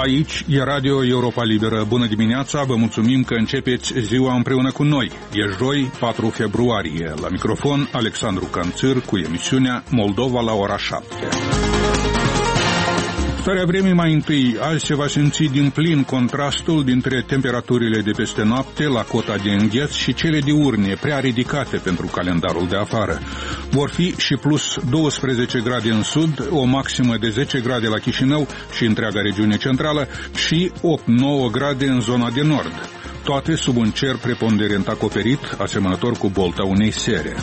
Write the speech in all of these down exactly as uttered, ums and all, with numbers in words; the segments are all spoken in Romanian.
Aici e Radio Europa Liberă. Bună dimineața, vă mulțumim că începeți ziua împreună cu noi. E joi, patru februarie. La microfon, Alexandru Canțir cu emisiunea Moldova la ora șapte. Starea vremii mai întâi. Azi se va simți din plin contrastul dintre temperaturile de peste noapte la cota de îngheț și cele diurne, prea ridicate pentru calendarul de afară. Vor fi și plus douăsprezece grade în sud, o maximă de zece grade la Chișinău și întreaga regiune centrală și opt nouă grade în zona de nord. Toate sub un cer preponderent acoperit, asemănător cu bolta unei sere.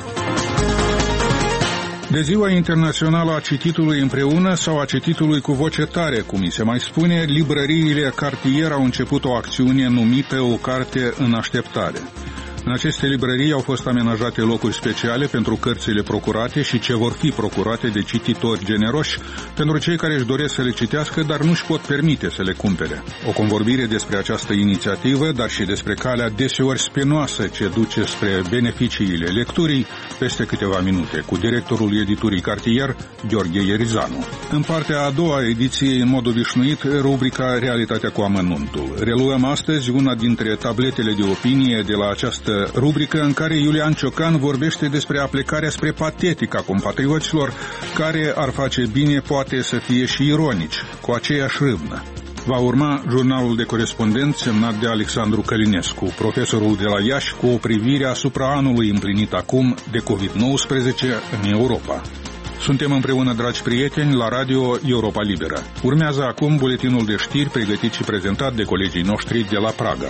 De Ziua Internațională a Cititului împreună sau a Cititului cu voce tare, cum mi se mai spune, librăriile Cartier au început o acțiune numită O carte în așteptare. În aceste librării au fost amenajate locuri speciale pentru cărțile procurate și ce vor fi procurate de cititori generoși, pentru cei care își doresc să le citească, dar nu își pot permite să le cumpere. O convorbire despre această inițiativă, dar și despre calea deseori spinoasă ce duce spre beneficiile lecturii, peste câteva minute, cu directorul editurii Cartier, Gheorghe Ierizanu. În partea a doua a ediției, în mod obișnuit, rubrica Realitatea cu amănuntul. Reluăm astăzi una dintre tabletele de opinie de la această rubrică în care Iulian Ciocan vorbește despre aplecarea spre patetic a compatrioților care ar face bine poate să fie și ironici, cu aceeași râvnă. Va urma jurnalul de corespondenți semnat de Alexandru Călinescu, profesorul de la Iași, cu o privire asupra anului împlinit acum de covid nouăsprezece în Europa. Suntem împreună, dragi prieteni, la Radio Europa Liberă. Urmează acum buletinul de știri pregătit și prezentat de colegii noștri de la Praga.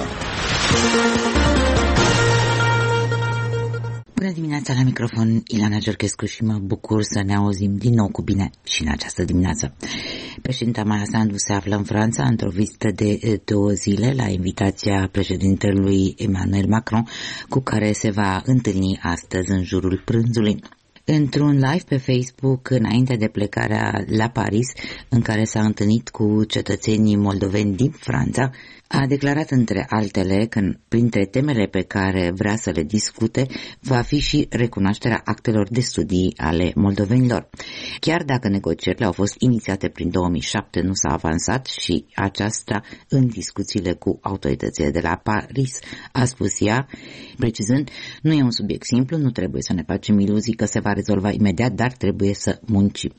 Bună dimineața, la microfon Ilana Georgescu și mă bucur să ne auzim din nou cu bine și în această dimineață. Președinta Maia Sandu se află în Franța într-o vizită de două zile la invitația președintelui Emmanuel Macron, cu care se va întâlni astăzi în jurul prânzului. Într-un live pe Facebook, înainte de plecarea la Paris, în care s-a întâlnit cu cetățenii moldoveni din Franța, a declarat între altele că printre temele pe care vrea să le discute va fi și recunoașterea actelor de studii ale moldovenilor. Chiar dacă negocierile au fost inițiate prin două mii șapte, nu s-a avansat și aceasta în discuțiile cu autoritățile de la Paris, a spus ea, precizând, nu e un subiect simplu, nu trebuie să ne facem iluzii că se va rezolva imediat, dar trebuie să muncim.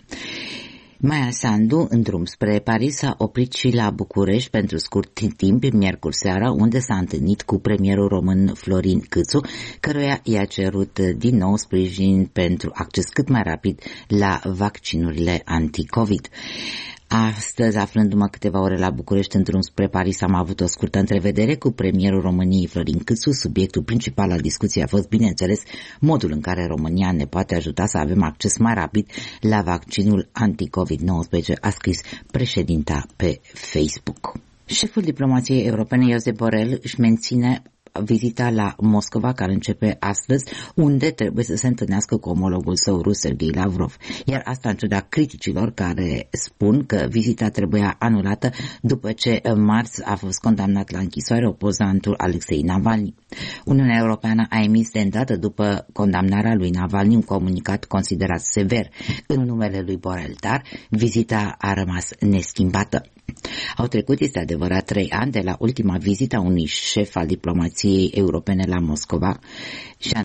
Maia Sandu, în drum spre Paris, s-a oprit și la București pentru scurt timp, miercuri seara, unde s-a întâlnit cu premierul român Florin Câțu, căruia i-a cerut din nou sprijin pentru acces cât mai rapid la vaccinurile anti-COVID. Astăzi, aflându-mă câteva ore la București în drum spre Paris, am avut o scurtă întrevedere cu premierul României Florin Câțu. Subiectul principal al discuției a fost, bineînțeles, modul în care România ne poate ajuta să avem acces mai rapid la vaccinul anti-covid nouăsprezece, a scris președinta pe Facebook. Șeful diplomației europene, Josep Borrell, își menține vizita la Moscova, care începe astăzi, unde trebuie să se întâlnească cu omologul său rus, Sergei Lavrov. Iar asta în ciuda criticilor care spun că vizita trebuia anulată după ce în marți a fost condamnat la închisoare opozantul Alexei Navalny. Uniunea Europeană a emis de îndată după condamnarea lui Navalny un comunicat considerat sever în numele lui Borrell, dar vizita a rămas neschimbată. Au trecut, este adevărat, trei ani de la ultima vizită a unui șef al diplomației europene la Moscova și